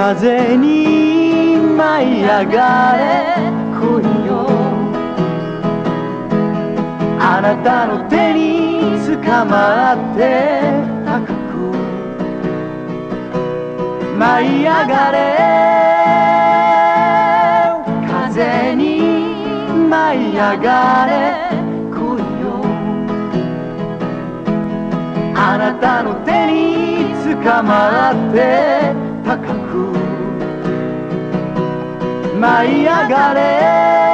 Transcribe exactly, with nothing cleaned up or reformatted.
風に舞い上がれ恋よ、あなたの手に捕まって高く舞い上がれ、風に舞い上がれ恋よ、あなたの手に捕まって高く舞い上がれ。